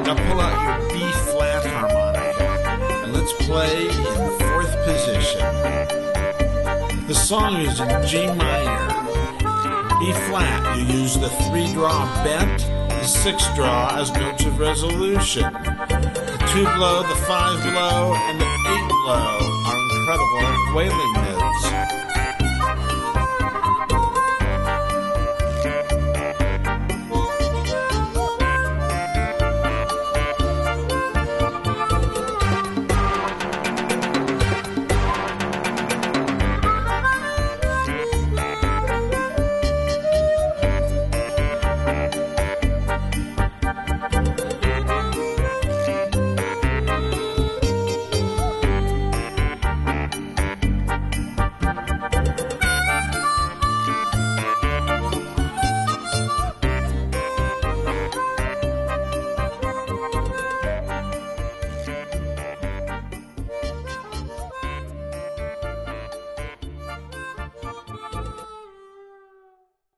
Now pull out your B flat harmonica and let's play in the fourth position. The song is in G minor. B flat, you use the 3-draw bent, the 6-draw as notes of resolution. The 2-blow, the 5-blow, and the 8-blow are incredible wailing notes.